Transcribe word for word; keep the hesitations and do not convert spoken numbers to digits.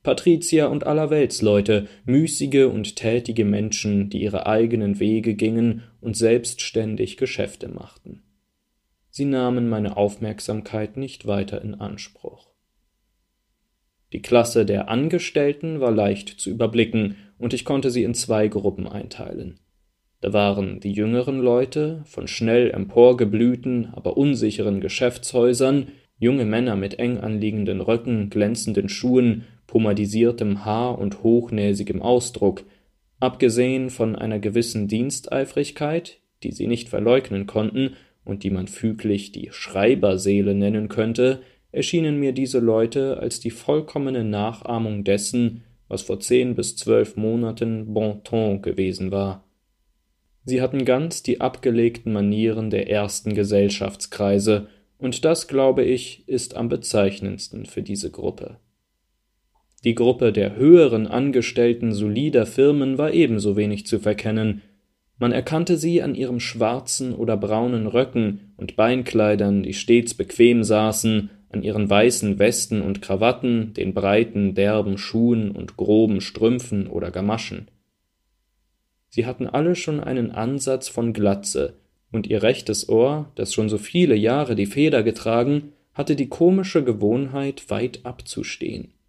Patrizier und Allerweltsleute, müßige und tätige Menschen, die ihre eigenen Wege gingen und selbstständig Geschäfte machten. Sie nahmen meine Aufmerksamkeit nicht weiter in Anspruch. Die Klasse der Angestellten war leicht zu überblicken, und ich konnte sie in zwei Gruppen einteilen. Da waren die jüngeren Leute von schnell emporgeblühten, aber unsicheren Geschäftshäusern, junge Männer mit eng anliegenden Röcken, glänzenden Schuhen, pomadisiertem Haar und hochnäsigem Ausdruck, abgesehen von einer gewissen Diensteifrigkeit, die sie nicht verleugnen konnten und die man füglich die Schreiberseele nennen könnte, erschienen mir diese Leute als die vollkommene Nachahmung dessen, was vor zehn bis zwölf Monaten Bon Ton gewesen war. Sie hatten ganz die abgelegten Manieren der ersten Gesellschaftskreise, und das, glaube ich, ist am bezeichnendsten für diese Gruppe. Die Gruppe der höheren Angestellten solider Firmen war ebenso wenig zu verkennen. Man erkannte sie an ihren schwarzen oder braunen Röcken und Beinkleidern, die stets bequem saßen, an ihren weißen Westen und Krawatten, den breiten, derben Schuhen und groben Strümpfen oder Gamaschen. Sie hatten alle schon einen Ansatz von Glatze, und ihr rechtes Ohr, das schon so viele Jahre die Feder getragen, hatte die komische Gewohnheit, weit abzustehen.